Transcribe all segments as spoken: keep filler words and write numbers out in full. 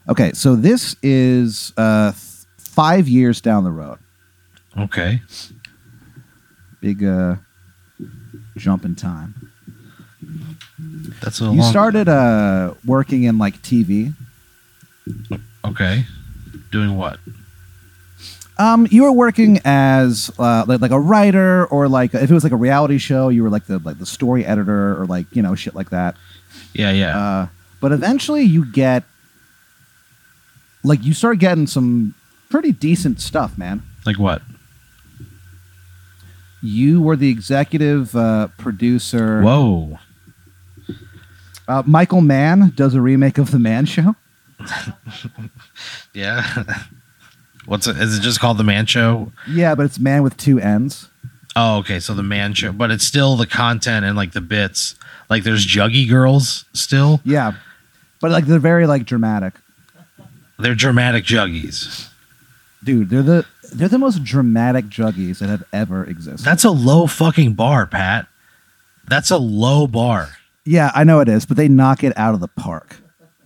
Okay, so this is uh, th- five years down the road. Okay. Big uh, jump in time. That's a You long... started uh, working in like T V. Okay. Doing what? Um, you were working as uh, like, like a writer, or like if it was like a reality show, you were like the like the story editor, or like you know shit like that. Yeah, yeah. Uh, but eventually, you get like you start getting some pretty decent stuff, man. Like what? You were the executive uh, producer. Whoa. Uh, Michael Mann does a remake of The Man Show. Yeah. What's it? Is it just called The Man Show? Yeah, but it's man with two N's. Oh, okay. So The Man Show, but it's still the content and like the bits. Like there's Juggy girls still. Yeah, but like they're very like dramatic. They're dramatic Juggies. Dude, they're the they're the most dramatic Juggies that have ever existed. That's a low fucking bar, Pat. That's a low bar. Yeah, I know it is, but they knock it out of the park.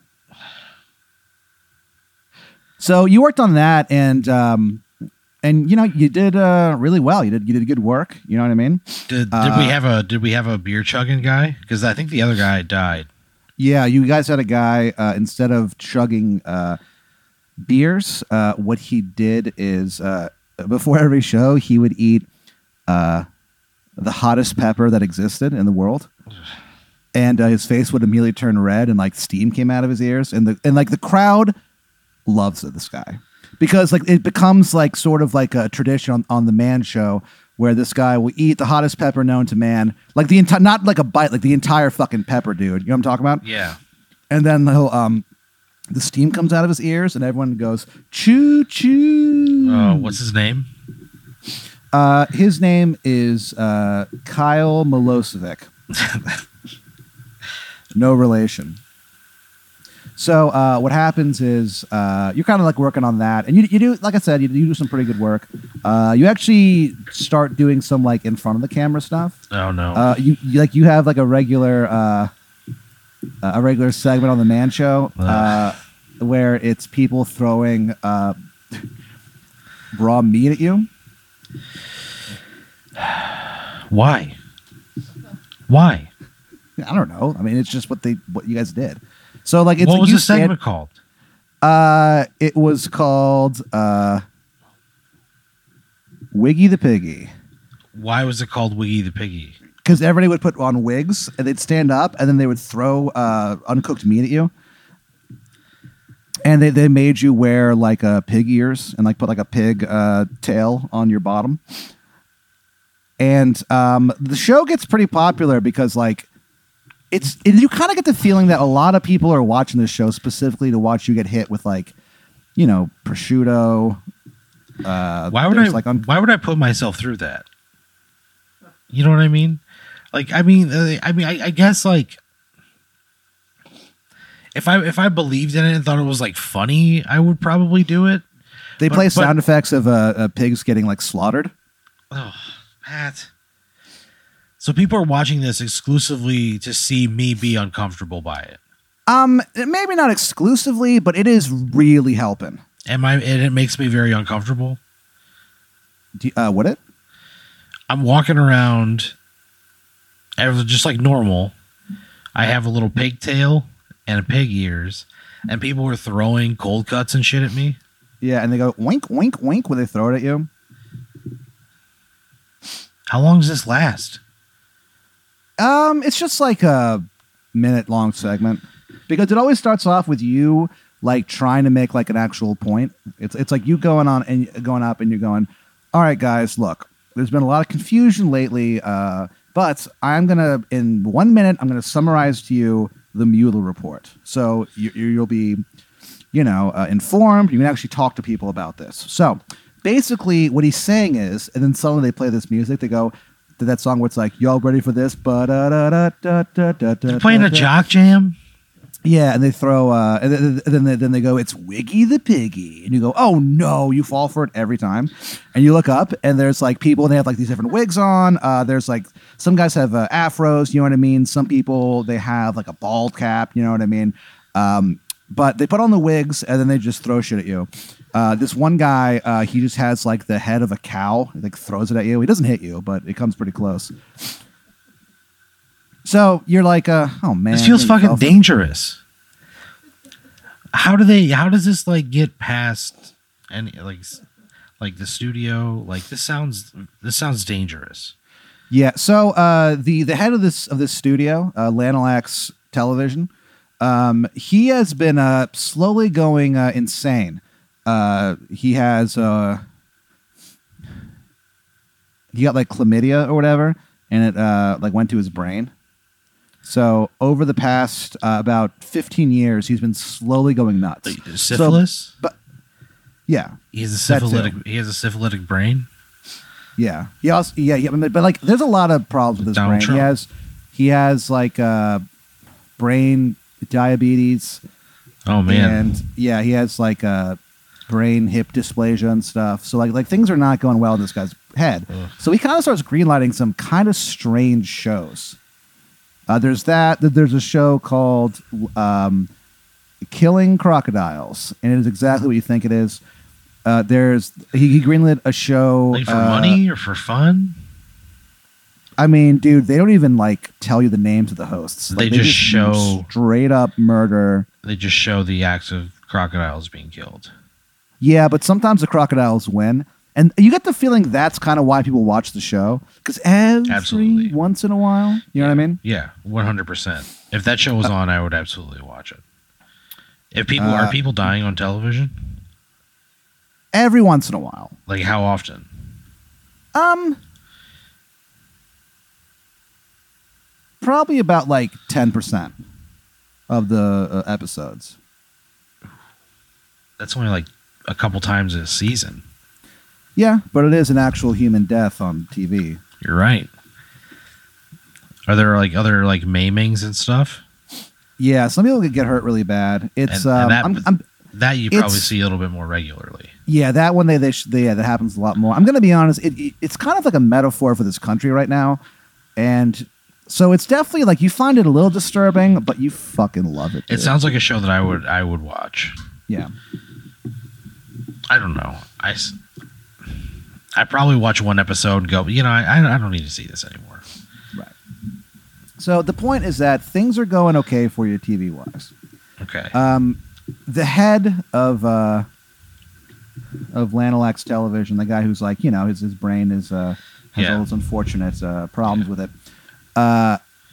So you worked on that, and um, and you know you did uh, really well. You did you did good work. You know what I mean? Did did Uh, we have a did we have a beer chugging guy? Because I think the other guy died. Yeah, you guys had a guy uh, instead of chugging uh, beers, uh, what he did is uh, before every show he would eat uh, the hottest pepper that existed in the world. And uh, his face would immediately turn red, and like steam came out of his ears, and the and like the crowd loves this guy because like it becomes like sort of like a tradition on, on the Man Show where this guy will eat the hottest pepper known to man, like the entire, not like a bite, like the entire fucking pepper, dude. You know what I'm talking about? Yeah. And then he'll um, the steam comes out of his ears, and everyone goes choo choo. Uh, what's his name? Uh, his name is uh, Kyle Milosevic. No relation. So uh, what happens is uh, you're kind of like working on that, and you you do like I said, you, you do some pretty good work. Uh, you actually start doing some like in front of the camera stuff. Oh no. Uh, you, you like you have like a regular uh, a regular segment on the Man Show uh, where it's people throwing uh, raw meat at you. Why? Why? I don't know. I mean, it's just what they what you guys did. So like, it's what like was you the segment stand- called? Uh, it was called uh, Wiggy the Piggy. Why was it called Wiggy the Piggy? Because everybody would put on wigs, and they'd stand up, and then they would throw uh, uncooked meat at you. And they, they made you wear like a pig ears and like put like a pig uh, tail on your bottom. And um, the show gets pretty popular because like it's it, you kind of get the feeling that a lot of people are watching this show specifically to watch you get hit with like, you know, prosciutto. Uh, why would I like un- why would I put myself through that? You know what I mean? Like I mean uh, I mean I, I guess like if I if I believed in it and thought it was like funny, I would probably do it. They but, play but, sound effects of uh, uh, pigs getting like slaughtered. Oh, Pat. So people are watching this exclusively to see me be uncomfortable by it. Um, maybe not exclusively, but it is really helping. Am I? And it makes me very uncomfortable. Do you, uh, would it? I'm walking around, just like normal. I have a little pigtail and a pig ears, and people were throwing cold cuts and shit at me. Yeah, and they go wink, wink, wink when they throw it at you. How long does this last? Um, it's just like a minute long segment because it always starts off with you like trying to make like an actual point. It's it's like you going on and going up and you're going, all right, guys, look, there's been a lot of confusion lately, uh, but I'm gonna in one minute I'm gonna summarize to you the Mueller report, so you, you'll be, you know, uh, informed. You can actually talk to people about this. So basically, what he's saying is, and then suddenly they play this music. They go. That song where it's like, y'all ready for this? They're playing a jock jam? Yeah, and they throw, uh, and then, and then, they, then they go, it's Wiggy the Piggy. And you go, oh no, you fall for it every time. And you look up, and there's like people, and they have like these different wigs on. Uh, there's like, some guys have uh, afros, you know what I mean? Some people, they have like a bald cap, you know what I mean? Um, but they put on the wigs and then they just throw shit at you. Uh, this one guy, uh, he just has like the head of a cow, he, like throws it at you. He doesn't hit you, but it comes pretty close. So you're like, uh, oh man, this feels fucking dangerous. How do they? How does this like get past any like like the studio? Like this sounds this sounds dangerous. Yeah. So uh, the the head of this of this studio, uh, Lanolax Television, um, he has been uh, slowly going uh, insane. Uh, he has uh, he got like chlamydia or whatever, and it uh, like went to his brain. So over the past uh, about fifteen years, he's been slowly going nuts. Syphilis, so, but yeah, he has a syphilitic. He has a syphilitic brain. Yeah, he also yeah, yeah, but like, there's a lot of problems with his Donald brain. Trump. He has he has like uh, brain diabetes. Oh man, and yeah, he has like uh, brain hip dysplasia and stuff. So like like things are not going well in this guy's head. Ugh. So he kind of starts greenlighting some kind of strange shows. Uh, there's that. There's a show called um, Killing Crocodiles, and it is exactly what you think it is. Uh, there's he, he greenlit a show like for uh, money or for fun. I mean, dude, they don't even like tell you the names of the hosts. Like, they, they just just show straight up murder. They just show the acts of crocodiles being killed. Yeah, but sometimes the crocodiles win. And you get the feeling that's kind of why people watch the show. Because every absolutely. once in a while, you yeah. know what I mean? Yeah, one hundred percent. If that show was uh, on, I would absolutely watch it. If people uh, are people dying on television? Every once in a while. Like how often? Um, probably about like ten percent of the uh, episodes. That's only like a couple times a season. Yeah, but it is an actual human death on T V. You're right. Are there like other like maimings and stuff? Yeah, some people could get hurt really bad. It's and, and um, that, I'm, I'm, that you probably see a little bit more regularly. Yeah, that one they, they, sh- they yeah, that happens a lot more. I'm gonna be honest, it, it it's kind of like a metaphor for this country right now, and so it's definitely like you find it a little disturbing, but you fucking love it. Dude. It sounds like a show that I would I would watch. Yeah, I don't know. I. I probably watch one episode and go, you know, I, I don't need to see this anymore. Right. So the point is that things are going okay for you T V wise. Okay. Um, the head of uh, of Lanolax Television, the guy who's like, you know, his his brain is uh, has yeah. all those unfortunate uh, problems yeah. with it. Uh,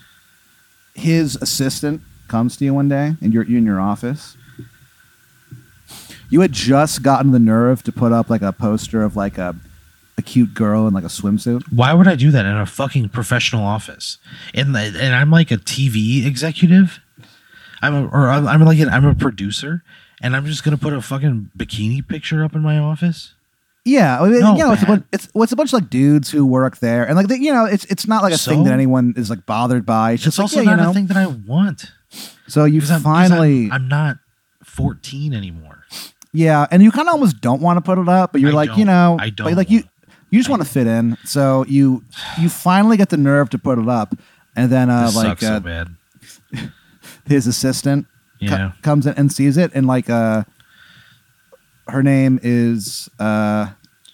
his assistant comes to you one day, and you're, you're in your office. You had just gotten the nerve to put up like a poster of like a a cute girl in like a swimsuit. Why would I do that in a fucking professional office? And and I'm like a T V executive. I'm a, or I'm, I'm like an, I'm a producer, and I'm just gonna put a fucking bikini picture up in my office. Yeah, I mean, no, you know, it's a, bunch, it's well, it's a bunch of like dudes who work there, and like they, you know, it's it's not like a so, thing that anyone is like bothered by. It's, it's just also like, yeah, not you know. a thing that I want. So you I'm, finally, I'm, I'm not fourteen anymore. Yeah, and you kind of almost don't want to put it up, but you're I like, don't. you know, I don't but like you, you just want to fit in. So you, you finally get the nerve to put it up, and then uh, this like sucks uh, so bad. his assistant yeah. co- comes in and sees it, and like uh, her name is uh,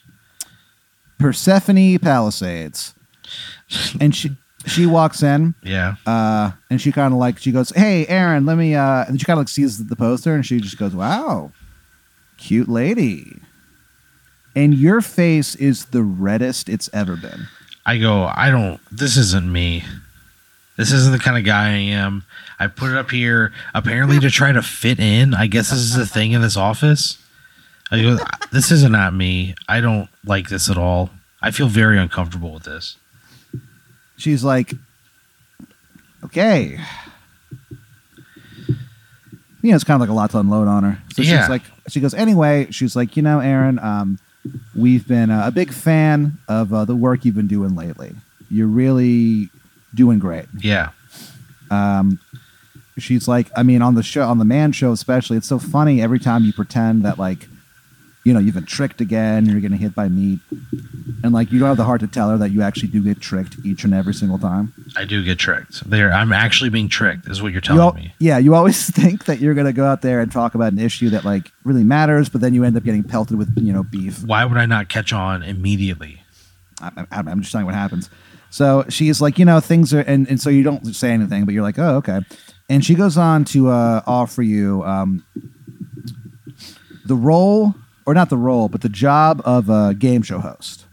Persephone Palisades, and she she walks in, yeah, uh, and she kind of like she goes, "Hey, Aaron, let me," uh, and she kind of like sees the poster, and she just goes, "Wow, cute lady." And your face is the reddest it's ever been. I go, I don't, this isn't me. This isn't the kind of guy I am. I put it up here apparently to try to fit in. I guess this is the thing in this office. I go, this is not me. I don't like this at all. I feel very uncomfortable with this. She's like, okay. You know, it's kind of like a lot to unload on her. So yeah. she's like, she goes, anyway, she's like, you know, Aaron, um, we've been uh, a big fan of uh, the work you've been doing lately. You're really doing great. Yeah. Um, she's like, I mean, on the show, on the Man Show especially, it's so funny every time you pretend that like you know, you've been tricked again, you're getting hit by meat. And like you don't have the heart to tell her that you actually do get tricked each and every single time. I do get tricked. There, I'm actually being tricked, is what you're You telling al- me. yeah, you always think that you're gonna go out there and talk about an issue that like really matters, but then you end up getting pelted with, you know, beef. Why would I not catch on immediately? I, I, I'm just telling you what happens. So she's like, you know, things are, and, and so you don't say anything, but you're like, oh, okay. And she goes on to uh, offer you um, the role, or not the role, but the job of a game show host.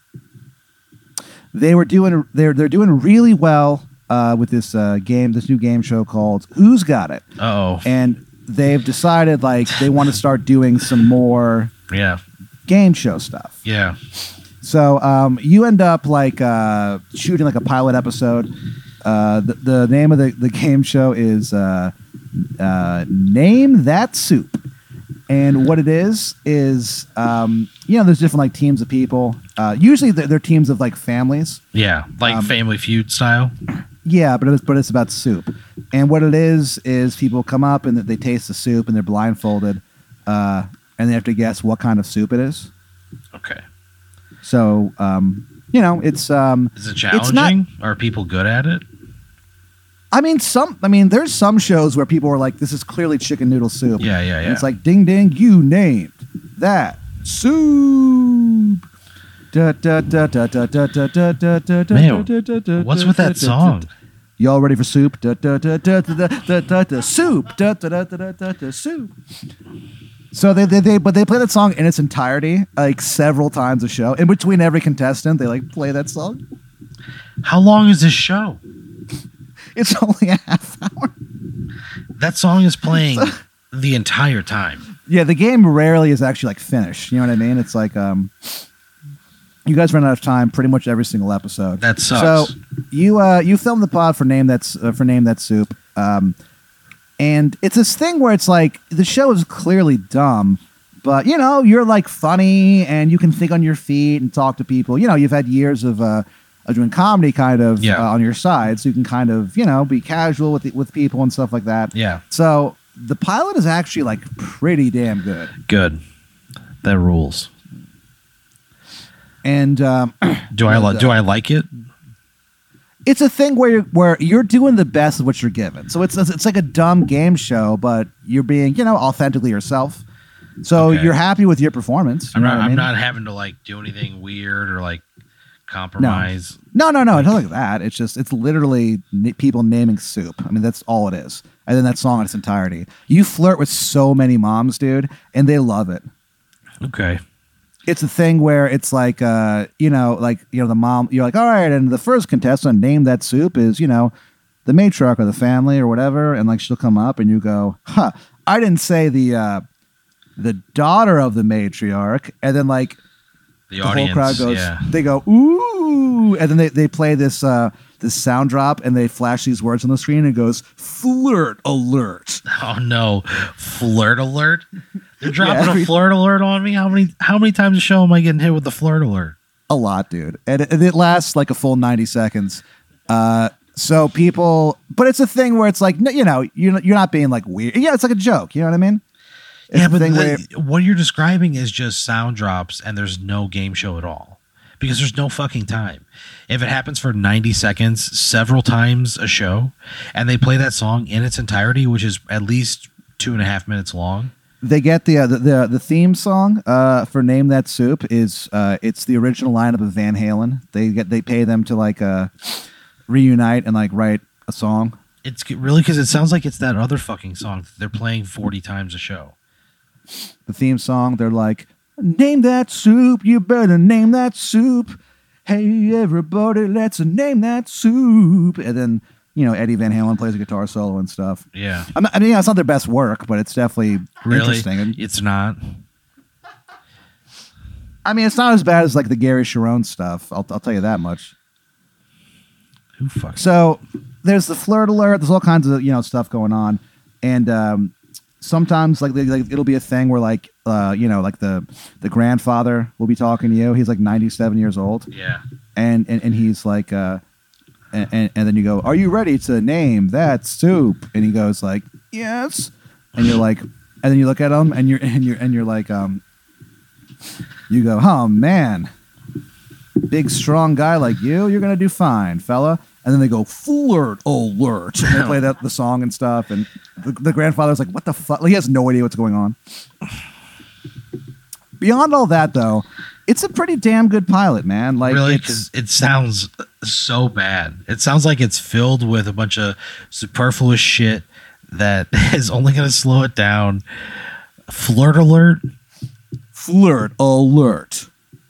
They were doing, they're they're doing really well uh, with this uh, game, this new game show called Who's Got It? Oh, And they've decided like they want to start doing some more yeah, game show stuff. yeah. So um, you end up like uh, shooting like a pilot episode. Uh, the, the name of the, the game show is uh, uh, Name That Soup. And what it is is, um, you know, there's different like teams of people. Uh, usually they're, they're teams of like families. Yeah, like Um, Family Feud style. Yeah, but it's but it's about soup. And what it is is people come up and they taste the soup and they're blindfolded, uh, and they have to guess what kind of soup it is. Okay. So um, you know, it's um, Is it It's not- challenging? Are people good at it? I mean, some. I mean, there's some shows where people are like, "This is clearly chicken noodle soup." Yeah, yeah, And yeah. it's like, "Ding, ding! You named that soup." Da, da, da, da, da, da, da, da, da, da, da, Man, da, da, da, What's da, with da, that da, song? da. Y'all ready for soup? Da, da, da, da, da, da, da, da, soup. Da, da, da, da, da, da, da, soup. So they, they, they, but they play that song in its entirety, like several times a show. In between every contestant, they like play that song. How long is this show? It's only a half hour. That song is playing the entire time. Yeah, the game rarely is actually like finished. You know what I mean? It's like um, you guys run out of time pretty much every single episode. That sucks. So you uh, you filmed the pod for name that's uh, for name that soup, um, and it's this thing where it's like the show is clearly dumb, but you know you're like funny and you can think on your feet and talk to people. You know you've had years of uh, of doing comedy kind of Yeah. uh, on your side, so you can kind of you know be casual with the, with people and stuff like that. Yeah, So the pilot is actually like pretty damn good. good. That rules. And um, Do I li- do I like it? it's a thing where you're, where you're doing the best of what you're given. So it's it's like a dumb game show, but you're being you know authentically yourself. So Okay. you're happy with your performance. You I'm know not. what I I'm mean? not having to like do anything weird or like compromise. No, no, no. It's not like that. It's just it's literally n- people naming soup. I mean, that's all it is. And then that song in its entirety. You flirt with so many moms, dude, and they love it. Okay. It's a thing where it's like, uh, you know, like, you know, the mom, you're like, all right, and the first contestant named that soup is, you know, the matriarch of the family or whatever. And like, she'll come up and you go, huh, I didn't say the, uh, the daughter of the matriarch. And then like The, the audience. whole crowd goes, Yeah. they go, ooh. And then they, they play this, uh, this sound drop and they flash these words on the screen and it goes, flirt alert. Oh no! Flirt alert! They're dropping every- a flirt alert on me. How many? How many times a show am I getting hit with the flirt alert? A lot, dude. And it, and it lasts like a full ninety seconds. Uh, so people, but it's a thing where it's like, no, you know, you're, you're not being like weird. Yeah, it's like a joke. You know what I mean? It's yeah, a but thing the- where- what you're describing is just sound drops, and there's no game show at all because there's no fucking time. If it happens for ninety seconds, several times a show, and they play that song in its entirety, which is at least two and a half minutes long. they get the, uh, the the the theme song uh, for Name That Soup is uh, it's the original lineup of Van Halen. They get they pay them to like uh, reunite and like write a song. It's really because it sounds like it's that other fucking song that they're playing forty times a show. The theme song, they're like, name that soup, you better name that soup. Hey everybody, let's name that soup. And then you know Eddie Van Halen plays a guitar solo and stuff. Yeah, I'm not, I mean, yeah, it's not their best work, but it's definitely really, interesting. And, it's not. I mean, it's not as bad as like the Gary Sharon stuff. I'll, I'll tell you that much. Who fucking? So there's the flirt alert. There's all kinds of you know stuff going on, and um, sometimes like, they, like it'll be a thing where like uh, you know like the the grandfather will be talking to you. He's like ninety-seven years old, Yeah. and and, and he's like, uh, and, and and then you go, "Are you ready to name that soup?" And he goes like, "Yes," and you're like, and then you look at him, and you're and you're and you're like, um, You go, oh man, big strong guy like you, you're gonna do fine, fella. And then they go, flirt alert. And they play that the song and stuff. And the, the grandfather's like, what the fuck? Like, he has no idea what's going on. Beyond all that, though, it's a pretty damn good pilot, man. Like, really, it's, because it sounds so bad. It sounds like it's filled with a bunch of superfluous shit that is only going to slow it down. Flirt alert. Flirt alert.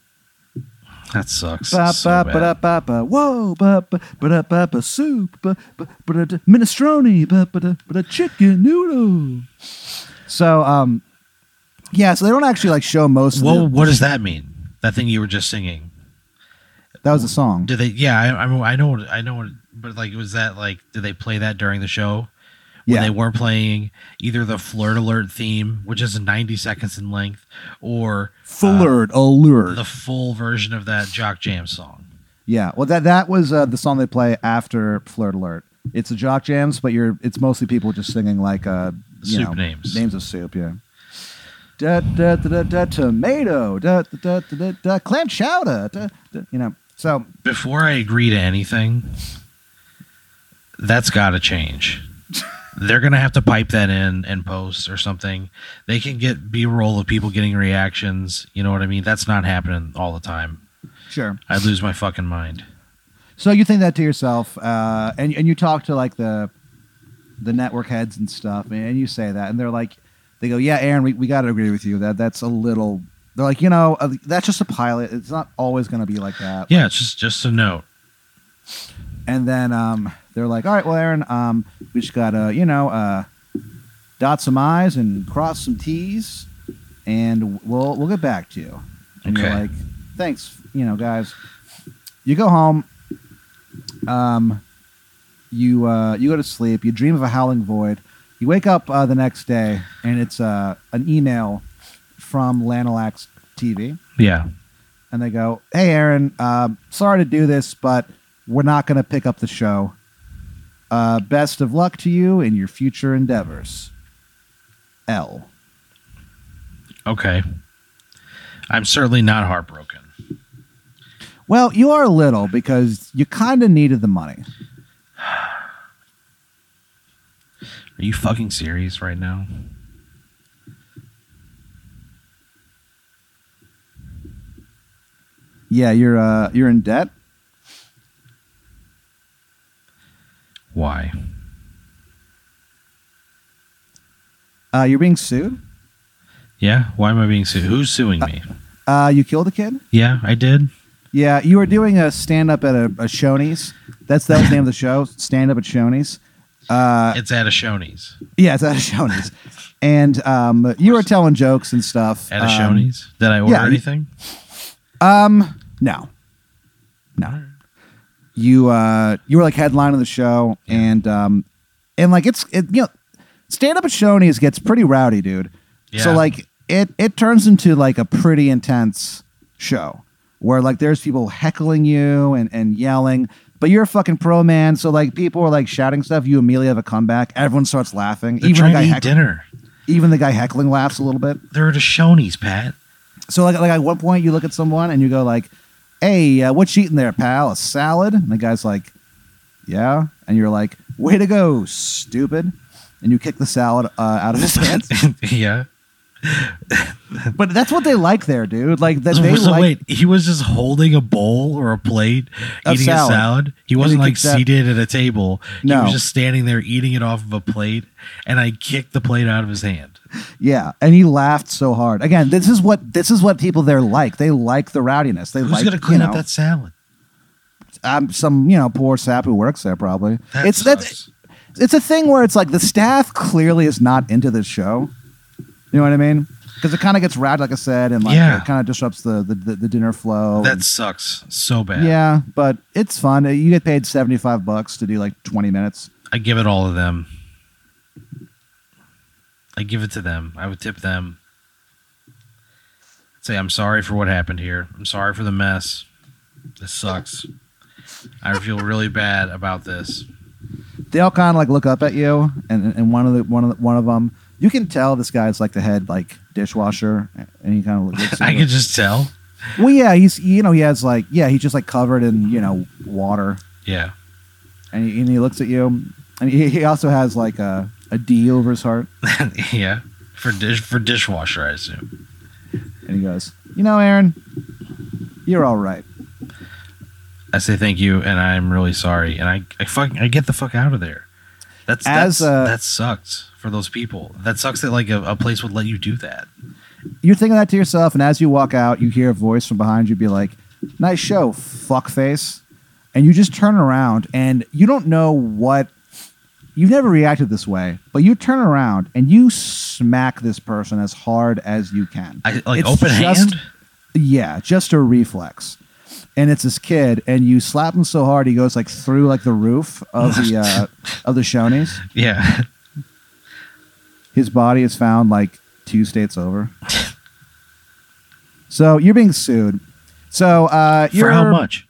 That sucks. Ba, so ba, bad. ba, da, ba, ba. Whoa, ba, ba, ba, da, ba, ba, soup, ba, ba, ba, da, da, minestrone, ba, ba, da, ba, da, chicken noodle. So, um, yeah, so they don't actually like show most of Well, the, what does that mean? That thing you were just singing. that was a song. Did they? Yeah, I, I, mean, I know. What, I know. What, but like, was that like? Did they play that during the show? When Yeah. they weren't playing either the Flirt Alert theme, which is ninety seconds in length, or Flirt uh, alert. the full version of that Jock Jam song. Yeah, well, that that was uh, the song they play after Flirt Alert. It's a jock jams, but you're it's mostly people just singing like uh, you Soup know, names. names of soup. Yeah. Da da da da, da tomato. Da da da da da, da clam chowder. Da, da, you know. So Before I agree to anything, that's got to change. They're going to have to pipe that in and post or something. They can get B-roll of people getting reactions. You know what I mean? That's not happening all the time. sure. I'd lose my fucking mind. So you think that to yourself, uh, and and you talk to like the the network heads and stuff, and you say that, and they're like, they go, yeah, Aaron, we, we got to agree with you that that's a little. They're like, you know, uh, that's just a pilot. It's not always going to be like that. Yeah, it's just, just a note. And then um, they're like, all right, well, Aaron, um, we just got to, you know, uh, dot some I's and cross some T's, and we'll we'll get back to you. And Okay. you're like, thanks, you know, guys. You go home. Um, you uh, you go to sleep. You dream of a howling void. You wake up uh, the next day, and it's uh, an email from Lanolax T V. Yeah. And they go, hey, Aaron, uh, sorry to do this, but we're not going to pick up the show. Uh, best of luck to you in your future endeavors. L. Okay. I'm certainly not heartbroken. Well, you are a little because you kind of needed the money. Are you fucking serious right now? Yeah, you're uh, you're in debt. Why? Uh, you're being sued. Yeah? Why am I being sued? Who's suing me? Uh, you killed a kid. Yeah, I did. Yeah, you were doing a stand up at a, a Shoney's. That's that was the name of the show. Stand up at Shoney's. Uh, It's at a Shoney's. yeah, it's at a Shoney's. And um, you were telling jokes and stuff. At a um, Shoney's? Did I order yeah, you- anything? Um, no, no. You uh, you were like headlining the show, and um, and like it's it you know, stand up at Shoney's gets pretty rowdy, dude. So Yeah. like it it turns into like a pretty intense show where like there's people heckling you and and yelling, but you're a fucking pro, man. So like people are like shouting stuff, you immediately have a comeback. Everyone starts laughing. They're even the trying guy to eat heck- dinner. even the guy heckling laughs a little bit. They're at a Shoney's, Pat. So like like at one point you look at someone and you go like, "Hey, uh, what you eating there, pal? A salad?" And the guy's like, "Yeah," and you're like, "Way to go, stupid!" And you kick the salad uh, out of his hands. Yeah. But that's what they like there, dude. Like that So, they so like. wait, he was just holding a bowl or a plate, Of eating salad. a salad. He And wasn't he like kicked that- seated at a table. He No. was just standing there eating it off of a plate, and I kicked the plate out of his hand. Yeah, and he laughed so hard. Again, this is what this is what people there like. They like the rowdiness. They Who's like gonna clean you up know, that salad? um, some you know poor sap who works there probably. That it's that sucks. it's a thing where it's like the staff clearly is not into this show. You know what I mean? Because it kind of gets rowdy, like I said, and like Yeah. it kind of disrupts the, the, the, the dinner flow. That sucks so bad. yeah, but it's fun. You get paid seventy five bucks to do like twenty minutes. I give it all to them. I give it to them. I would tip them. Say, I'm sorry for what happened here. I'm sorry for the mess. This sucks. I feel really bad about this. They all kind of like look up at you, and and one of the one of the, one of them, you can tell this guy's like the head like dishwasher, and he kind of looks at I you. could just tell. Well, yeah, he's you know he has like yeah he's just like covered in you know water, Yeah. and he, and he looks at you, and he, he also has like a a D over his heart, Yeah. For dish for dishwasher, I assume. and he goes, you know, Aaron, you're all right. I say thank you, and I'm really sorry, and I I fucking I get the fuck out of there. That's As, that's uh, that sucks for those people. That sucks that like a, a place would let you do that. You're thinking that to yourself, and as you walk out, you hear a voice from behind you be like, nice show, fuckface. And you just turn around, and you don't know what... You've never reacted this way, but you turn around, and you smack this person as hard as you can. I like It's open just- hand. Yeah, just a reflex. And it's this kid, and you slap him so hard, he goes like through like the roof of the uh, of the Shoney's. Yeah. His body is found like two states over. So you're being sued. So uh, you're For how much?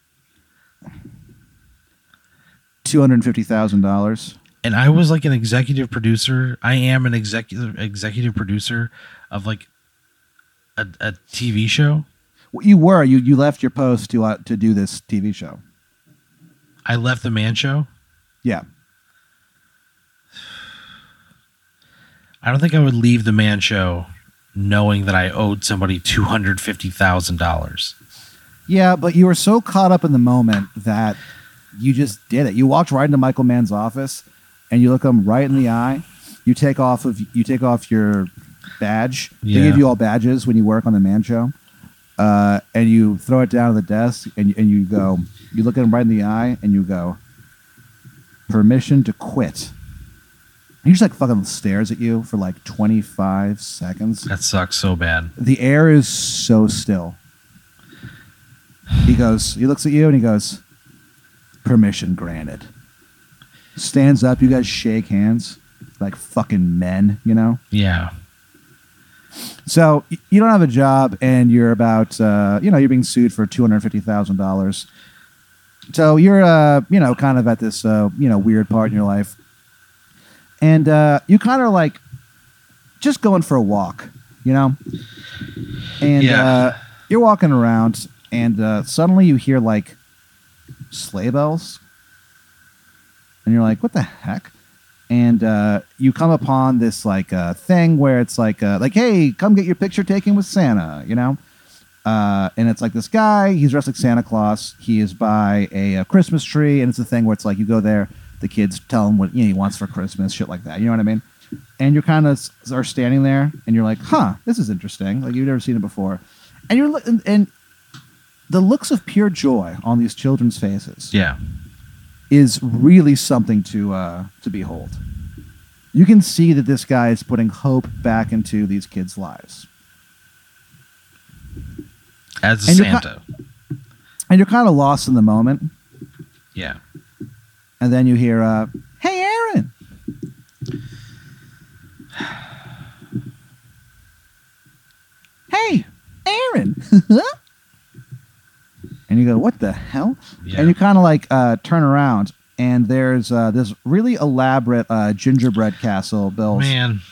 two hundred fifty thousand dollars. And I was like an executive producer. I am an executive executive producer of like a, a T V show. You were you you left your post to uh, to do this T V show. I left the Man Show. Yeah. I don't think I would leave the Man Show knowing that I owed somebody two hundred fifty thousand dollars. Yeah, but you were so caught up in the moment that you just did it. You walked right into Michael Mann's office, and you look him right in the eye. You take off of you take off your badge. Yeah. They give you all badges when you work on the Man Show, uh, and you throw it down on the desk, and you- and you go. You look at him right in the eye, and you go, "Permission to quit." And he just like fucking stares at you for like twenty-five seconds. That sucks so bad. The air is so still. He goes, he looks at you and he goes, permission granted. Stands up, you guys shake hands like fucking men, you know? Yeah. So y- you don't have a job and you're about, uh, you know, you're being sued for two hundred fifty thousand dollars. So you're, uh, you know, kind of at this, uh, you know, weird part in your life. And uh, you kind of like just going for a walk, you know? And Yeah. uh, you're walking around and uh, suddenly you hear like sleigh bells. And you're like, what the heck? And uh, you come upon this like uh, thing where it's like, uh, like, hey, come get your picture taken with Santa, you know? Uh, and it's like this guy, he's dressed like Santa Claus. He is by a, a Christmas tree. And it's a thing where it's like you go there, the kids tell him what you know, he wants for Christmas, shit like that. You know what I mean? And you're kind of are standing there and you're like, huh, this is interesting. Like you've never seen it before. And you're look- and, and the looks of pure joy on these children's faces Yeah. is really something to uh, to behold. You can see that this guy is putting hope back into these kids' lives. As a And you're Santa. And you're kind of lost in the moment. Yeah. And then you hear, uh, hey, Aaron. Hey, Aaron. And you go, what the hell? Yeah. And you kind of like uh, turn around, and there's uh, this really elaborate uh, gingerbread castle built, Man.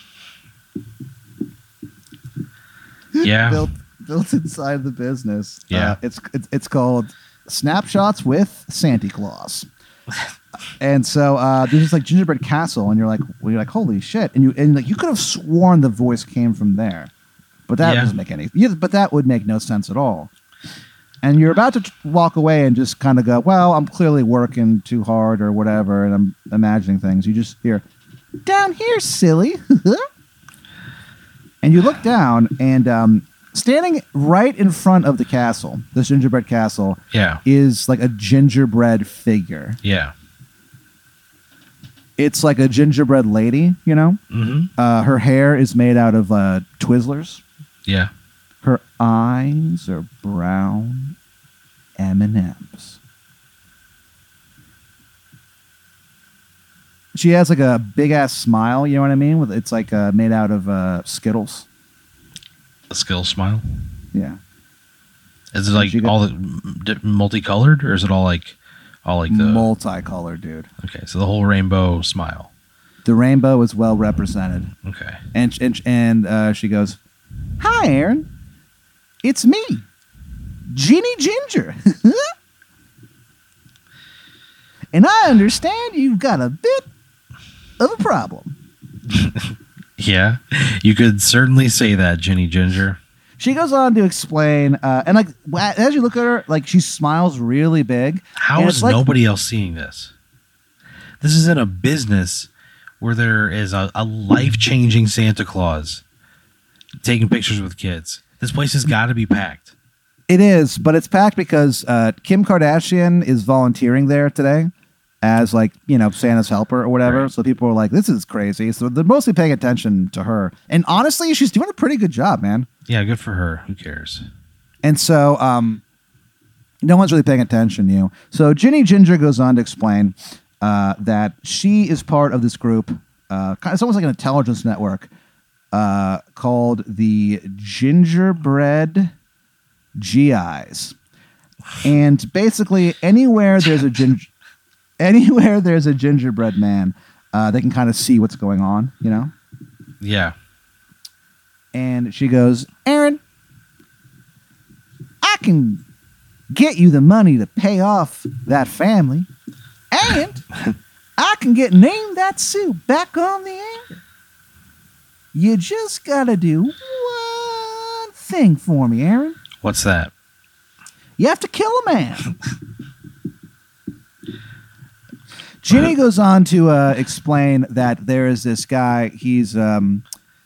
Yeah. built built inside the business. Yeah. Uh, it's, it's it's called Snapshots with Santa Claus. And so uh, there's this like gingerbread castle, and you're like, well, you're like, holy shit! And you and like you could have sworn the voice came from there, but that Yeah. doesn't make any. Yeah, but that would make no sense at all. And you're about to t- walk away and just kind of go, well, I'm clearly working too hard or whatever, and I'm imagining things. You just hear, down here, silly. And you look down, and um, standing right in front of the castle, this gingerbread castle, Yeah. is like a gingerbread figure. Yeah. It's like a gingerbread lady, you know? Mm-hmm. Uh, her hair is made out of uh, Twizzlers. Yeah. Her eyes are brown M and M's. She has like a big ass smile, you know what I mean? With it's like uh, made out of uh, Skittles. A skill smile. Yeah. Is it like You got- all the di- multicolored, or is it all like all like the Multicolored, dude. okay? So the whole rainbow smile. The rainbow is well represented. Okay. And and and uh, she goes, Hi, Aaron. It's me, Ginny Ginger. And I understand you've got a bit of a problem. Yeah, you could certainly say that, Ginny Ginger. She goes on to explain, uh, and like as you look at her, like she smiles really big. How is like, nobody else seeing this? This is in a business where there is a, a life-changing Santa Claus taking pictures with kids. This place has got to be packed. It is, but it's packed because uh, Kim Kardashian is volunteering there today as like, you know, Santa's helper or whatever. Right. So people are like, this is crazy. So they're mostly paying attention to her. And honestly, she's doing a pretty good job, man. Yeah, good for her. Who cares? And so um, no one's really paying attention to you. So Ginny Ginger goes on to explain uh, that she is part of this group. Uh, it's almost like an intelligence network uh, called the Gingerbread G Is. And basically anywhere there's a ginger... Anywhere there's a gingerbread man, uh, they can kind of see what's going on, you know? Yeah. And she goes, Aaron, I can get you the money to pay off that family, and I can get Name That Soup back on the air. You just gotta do one thing for me, Aaron. What's that? You have to kill a man. Ginny goes on to uh, explain that there is this guy. He's um,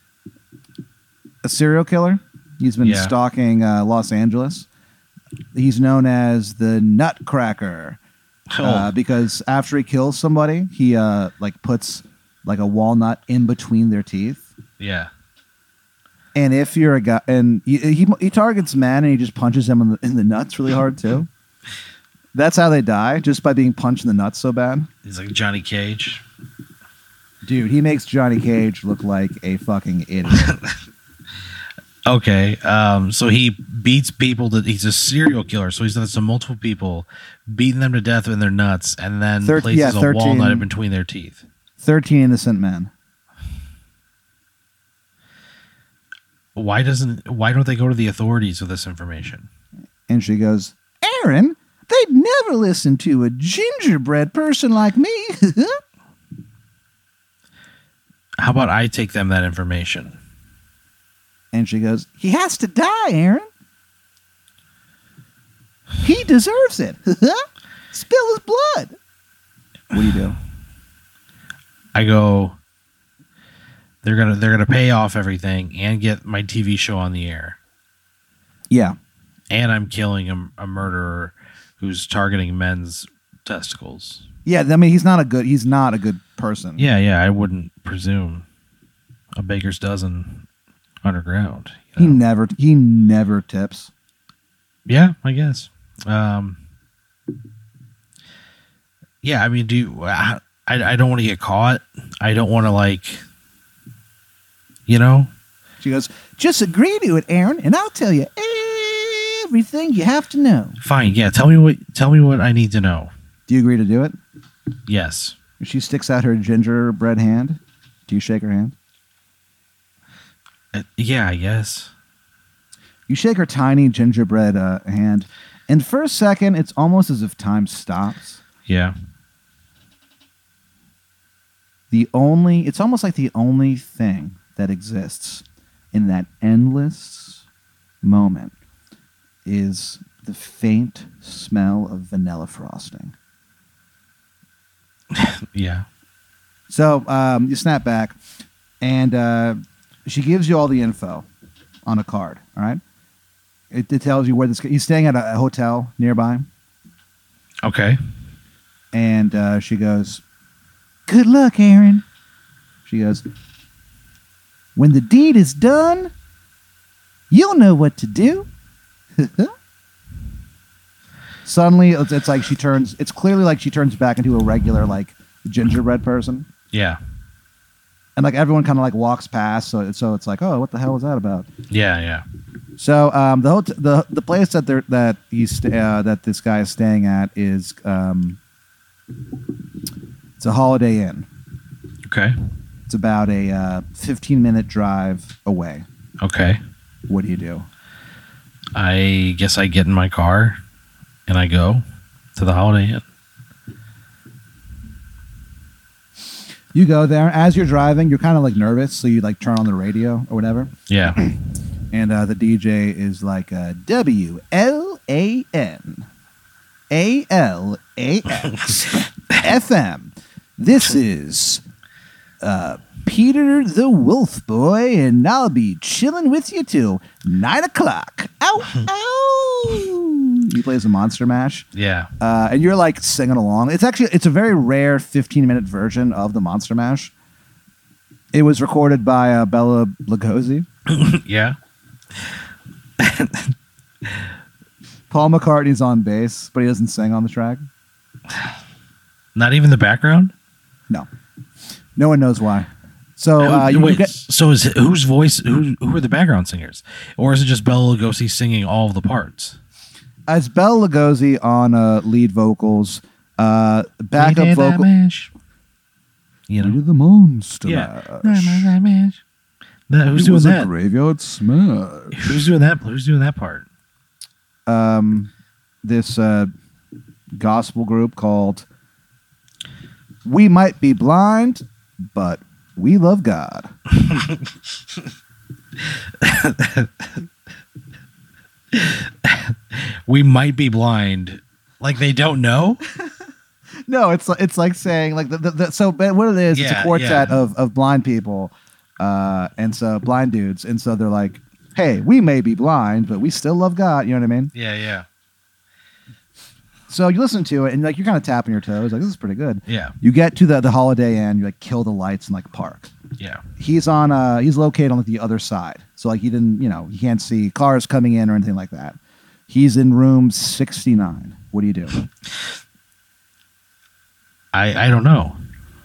a serial killer. He's been yeah. stalking uh, Los Angeles. He's known as the Nutcracker oh. uh, because after he kills somebody, he uh, like puts like a walnut in between their teeth. Yeah. And if you're a guy, and he he, he targets men, and he just punches them in the, in the nuts really hard too. That's how they die, just by being punched in the nuts so bad. He's like Johnny Cage. Dude, he makes Johnny Cage look like a fucking idiot. Okay, um, so he beats people. To, he's a serial killer, so he's done this to multiple people, beating them to death in their nuts, and then Thir- places yeah, thirteen, a walnut in between their teeth. Thirteen innocent men. Why doesn't? Why don't they go to the authorities with this information? And she goes, Aaron, they'd never listen to a gingerbread person like me. How about I take them that information? And she goes, he has to die, Aaron. He deserves it. Spill his blood. What do you do? I go, they're gonna they're gonna pay off everything and get my T V show on the air. Yeah. And I'm killing a, a murderer who's targeting men's testicles. Yeah, I mean he's not a good he's not a good person. Yeah, yeah, I wouldn't presume a baker's dozen underground. You know? He never he never tips. Yeah, I guess. Um, yeah, I mean, do you, I? I don't want to get caught. I don't want to like, you know. She goes, just agree to it, Aaron, and I'll tell you everything you have to know. Fine, yeah. Tell me what. Tell me what I need to know. Do you agree to do it? Yes. She sticks out her gingerbread hand. Do you shake her hand? Uh, yeah, I guess. You shake her tiny gingerbread uh, hand, and for a second, it's almost as if time stops. Yeah. The only, it's almost like the only thing that exists in that endless moment is the faint smell of vanilla frosting. Yeah. So um, you snap back, and uh, she gives you all the info on a card. All right. It, it tells you where this. He's staying at a, a hotel nearby. Okay. And uh, she goes, "Good luck, Aaron." She goes, "When the deed is done, you'll know what to do." Suddenly, it's, it's like she turns. It's clearly like she turns back into a regular, like gingerbread person. Yeah. And like everyone kind of like walks past, so so it's like, oh, what the hell was that about? Yeah, yeah. So um, the hot- the the place that they're that he's uh, that this guy is staying at is um, it's a Holiday Inn. Okay. It's about a uh, fifteen minute drive away. Okay. what do you do? I guess I get in my car and I go to the Holiday Inn. You go there. As you're driving, you're kind of like nervous, so you like turn on the radio or whatever. Yeah. And uh, the D J is like uh, W L A N A L A X F M. This is uh, Peter the Wolf Boy, and I'll be chilling with you till nine o'clock. Ow, ow. He plays a Monster Mash. Yeah. Uh, and you're like singing along. It's actually, it's a very rare fifteen minute version of the Monster Mash. It was recorded by uh, Bela Lugosi. Yeah. Paul McCartney's on bass, but he doesn't sing on the track. Not even the background? No. No one knows why. So uh, Who- you wait, get, so is it, whose voice? Who who are the background singers, or is it just Bela Lugosi singing all of the parts? as Bela Lugosi on uh, lead vocals, uh, We backup did that vocal. mash. You We know, did the Monster yeah. Mash. That, who's It doing was a that? graveyard smash. Who's doing that? Who's doing that part? Um, this uh, gospel group called We Might Be Blind, but We Love God. We might be blind. Like they don't know. No, it's it's like saying like the, the, the so but what it is, it's Yeah, a quartet yeah. of, of blind people, uh, and so blind dudes, and so they're like, hey, we may be blind, but we still love God. You know what I mean? Yeah, yeah, So you listen to it, and like you're kind of tapping your toes, like this is pretty good. yeah, You get to the the Holiday Inn, you like kill the lights and like park. yeah. He's on uh he's located on like the other side, so like he didn't you know he can't see cars coming in or anything like that. He's in room sixty-nine. What do you do? I I don't know.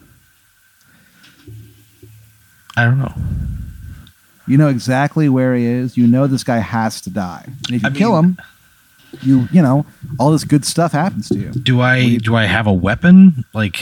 I don't know. You know exactly where he is. You know this guy has to die, and if you I kill mean- him, you you know all this good stuff happens to you. Do I you- do I have a weapon? Like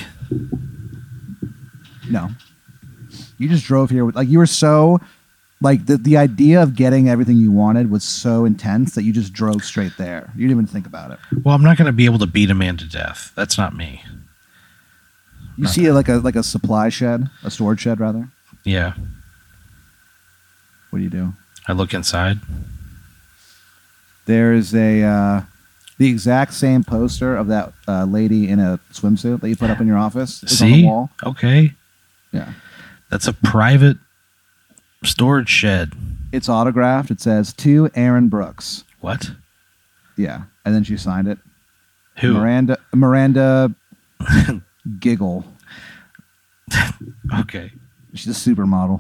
No, you just drove here with like you were so like the the idea of getting everything you wanted was so intense that you just drove straight there. You didn't even think about it. well, I'm not going to be able to beat a man to death. That's not me. You see like a like a supply shed, a storage shed rather. Yeah. What do you do? I look inside. There's a uh, the exact same poster of that uh, lady in a swimsuit that you put up in your office. It's on the See? wall. Okay. Yeah, That's a private storage shed. it's autographed. It says to Aaron Brooks. What? Yeah, and then she signed it. Who? Miranda Miranda Giggle. Okay. She's a supermodel.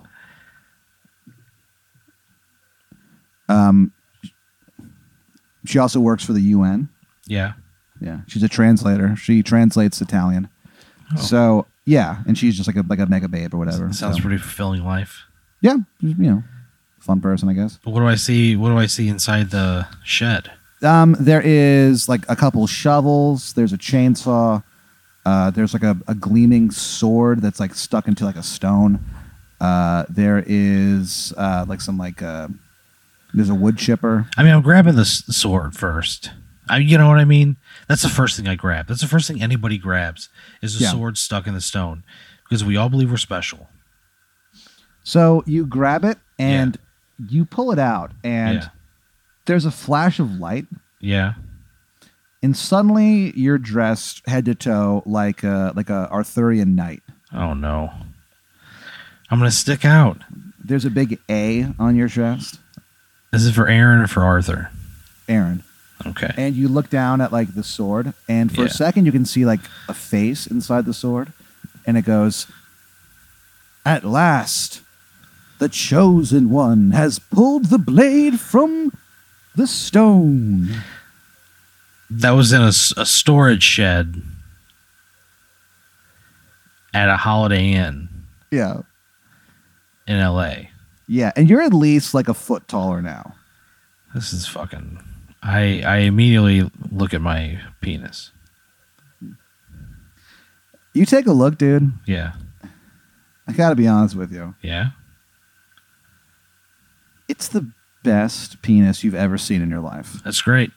Um, she also works for the U N. Yeah. Yeah, she's a translator. She translates Italian. Oh. So yeah, and she's just like a like a mega babe or whatever. Sounds So, pretty fulfilling life. yeah, you know, fun person, I guess. But what do I see? What do I see inside the shed? Um, there is like a couple shovels. There's a chainsaw. Uh, there's like a, a gleaming sword that's like stuck into like a stone. Uh, there is uh, like some like uh, there's a wood chipper. I mean, I'm grabbing the s- sword first. I, you know what I mean? That's the first thing I grab. That's the first thing anybody grabs is a Yeah. sword stuck in the stone because we all believe we're special. So you grab it and you pull it out, and Yeah. there's a flash of light, Yeah. and suddenly you're dressed head to toe like a like a Arthurian knight. Oh no. I'm gonna stick out. There's a big A on your chest, Is it for Aaron or for Arthur? Aaron. Okay. And you look down at like the sword, and for Yeah. a second you can see like a face inside the sword, and it goes, "At last, the chosen one has pulled the blade from the stone." That was in a, s- a storage shed at a Holiday Inn Yeah, in L A. yeah, and you're at least like a foot taller now. This is fucking. I I immediately look at my penis. You take a look, dude. Yeah. I gotta be honest with you. Yeah. It's the best penis you've ever seen in your life. That's great.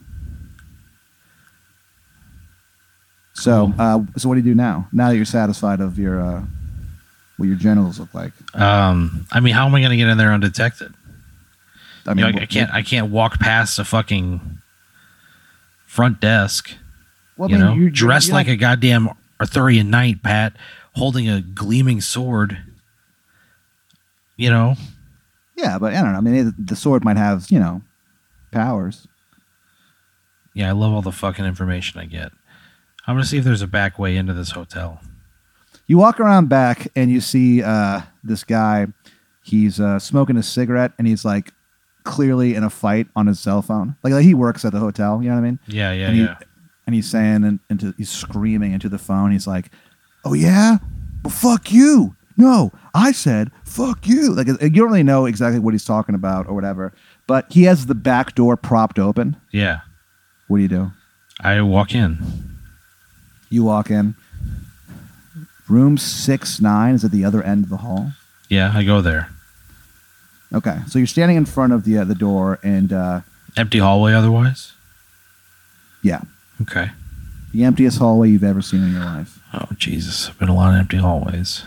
So, Cool. uh, so what do you do now? Now that you're satisfied of your uh, what your genitals look like. Um, I mean, how am I going to get in there undetected? I I mean, mean, I, I can't. I can't walk past a fucking front desk. Well, I you mean, know, you're- dressed you're like not- a goddamn Arthurian knight, Pat, holding a gleaming sword. You know, Yeah, but I don't know. I mean, it, the sword might have, you know, powers. yeah, I love all the fucking information I get. I'm gonna see if there's a back way into this hotel. You walk around back and you see uh, this guy. He's uh, smoking a cigarette and he's like clearly in a fight on his cell phone. Like, like he works at the hotel. You know what I mean? Yeah, yeah, and he, yeah. And he's saying and into he's screaming into the phone. He's like, "Oh yeah, well fuck you. No, I said fuck you." Like, you don't really know exactly what he's talking about or whatever. But he has the back door propped open. Yeah. What do you do? I walk in. You walk in. Room six nine is at the other end of the hall. Yeah, I go there. Okay, so you're standing in front of the uh, the door, and uh, Empty hallway otherwise? yeah, Okay. the emptiest hallway you've ever seen in your life. Oh, Jesus. Been a lot of empty hallways.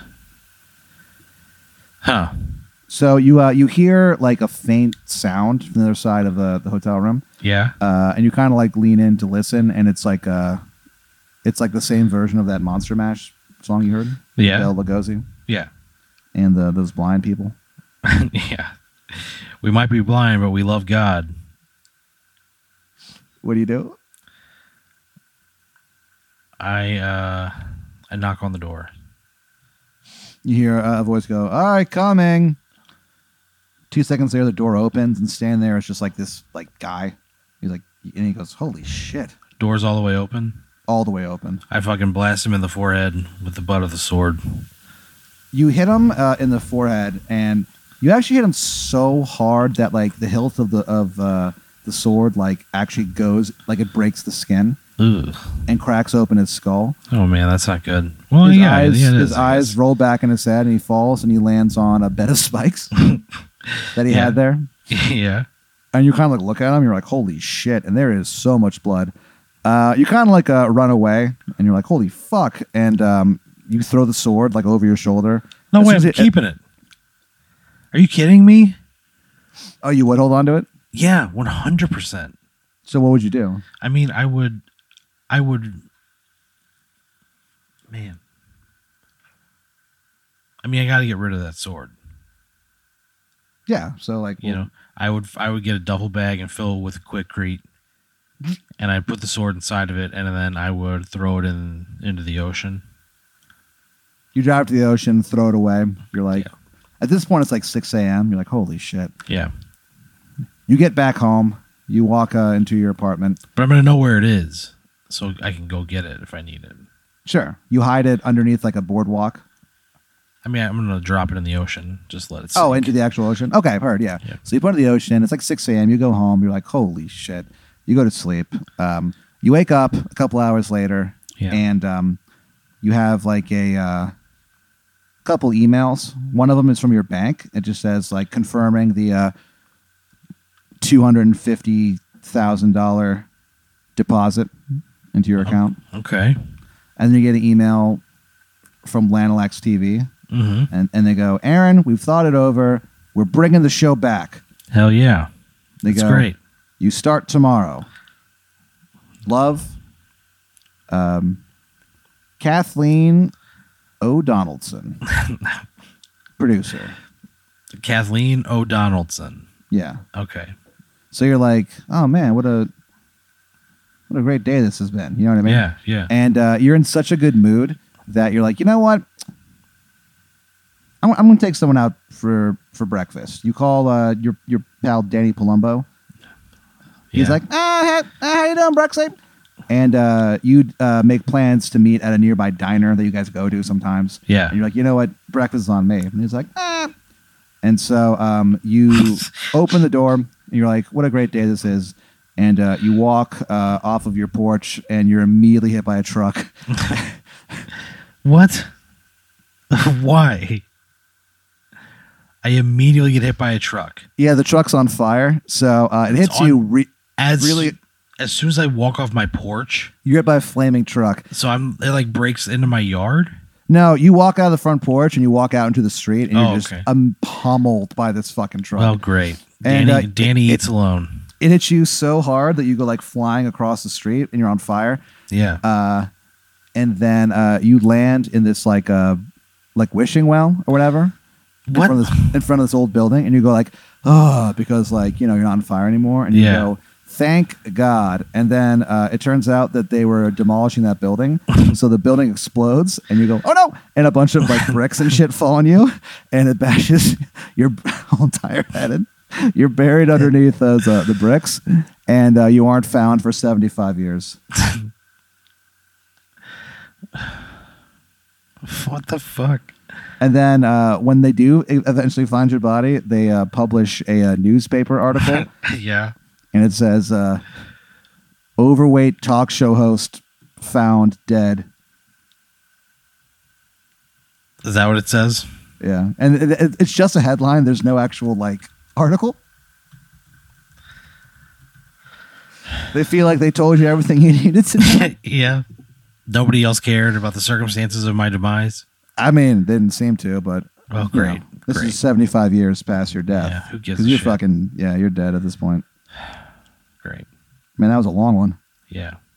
Huh. So you uh, you hear like a faint sound from the other side of the, the hotel room, Yeah. uh, and you kind of like lean in to listen, and it's like uh, it's like the same version of that Monster Mash song you heard, Yeah. Bela Lugosi Yeah. and the, those blind people. Yeah. We might be blind, but we love God. What do you do? I uh I knock on the door. You hear a voice go, "All right, coming." Two seconds later, the door opens, and standing there is just like this like guy. He's like, and he goes, "Holy shit!" Door's all the way open. All the way open. I fucking blast him in the forehead with the butt of the sword. You hit him uh, in the forehead, and you actually hit him so hard that like the hilt of the of uh, the sword like actually goes like it breaks the skin Ugh. and cracks open his skull. Oh man, that's not good. Well, his yeah, eyes, yeah, it his is, I eyes guess. roll back in his head, and he falls, and he lands on a bed of spikes that he Yeah. had there. Yeah. And you kind of like look at him, you're like, "Holy shit!" And there is so much blood. Uh, you kind of like uh, run away, and you're like, "Holy fuck!" And um, you throw the sword like over your shoulder. No As way, soon as I'm it- keeping it. Are you kidding me? Oh, you would hold on to it? Yeah, one hundred percent. So what would you do? I mean, I would, I would, man. I mean, I got to get rid of that sword. Yeah. So like, You know, I would, I would get a duffel bag and fill it with Quikrete, and I'd put the sword inside of it, and then I would throw it in into the ocean. you drive to the ocean, throw it away. You're like, Yeah. at this point, it's like six a.m. You're like, "Holy shit!" Yeah, You get back home. You walk uh, into your apartment. but I'm gonna know where it is, so I can go get it if I need it. Sure. You hide it underneath like a boardwalk. I mean, I'm gonna drop it in the ocean. Just let it. Oh, sink. into the actual ocean. Okay, I've heard. Yeah. Yeah. So you put it in the ocean. It's like six a.m. You go home. You're like, "Holy shit!" You go to sleep. Um, you wake up a couple hours later, Yeah. and um, you have like a uh, couple emails. One of them is from your bank. It just says like confirming the uh, two hundred and fifty thousand dollar deposit into your account, Okay. and then you get an email from Lanalax T V, Mm-hmm. and and they go, "Aaron, we've thought it over. We're bringing the show back." Hell yeah. They That's go, great. "You start tomorrow." Love, um, Kathleen O'Donnellson, producer. Kathleen O'Donnellson. Yeah. Okay. So you're like, "Oh man, what a what a great day this has been." You know what I mean? Yeah, yeah. And uh, you're in such a good mood that you're like, "You know what? I'm, I'm going to take someone out for, for breakfast." You call uh, your your pal Danny Palumbo. He's Yeah. like, "Ah, how, how you doing, Brexley?" And uh, you uh, make plans to meet at a nearby diner that you guys go to sometimes. Yeah. And you're like, "You know what? Breakfast is on me." And he's like, "Ah." And so um, you open the door, and you're like, "What a great day this is." And uh, you walk uh, off of your porch, and you're immediately hit by a truck. What? Why? I immediately get hit by a truck. Yeah, the truck's on fire, so uh, it hits on- you re- As really. as soon as I walk off my porch, You get by a flaming truck. so I'm it like breaks into my yard. No, you walk out of the front porch and you walk out into the street, and Oh, you're just okay. um, pummeled by this fucking truck. Well, great. And, Danny, uh, Danny it- eats alone. It hits you so hard that you go like flying across the street, and you're on fire. Yeah. Uh, and then uh, you land in this like uh, like wishing well or whatever. In What? front, of this, in front of this old building, and you go like, oh, because like you know you're not on fire anymore, and you Yeah. go, thank God. And then uh, it turns out that they were demolishing that building, so the building explodes, and you go, oh no, and a bunch of like bricks and shit fall on you, and it bashes your whole entire head in. You're buried underneath those uh, the bricks, and uh, you aren't found for seventy-five years. What the fuck? And then uh, when they do eventually find your body, they uh, publish a, a newspaper article, Yeah. and it says, uh, overweight talk show host found dead. Is that what it says? Yeah. And it, it, it's just a headline. There's no actual, like, article. They feel like they told you everything you needed to know. Yeah. Nobody else cared about the circumstances of my demise. I mean, they didn't seem to, but Well, you great. know, this great. is seventy-five years past your death. Yeah, who gives Because a you're shit? fucking, yeah, you're dead at this point. Great. Man, that was a long one. Yeah.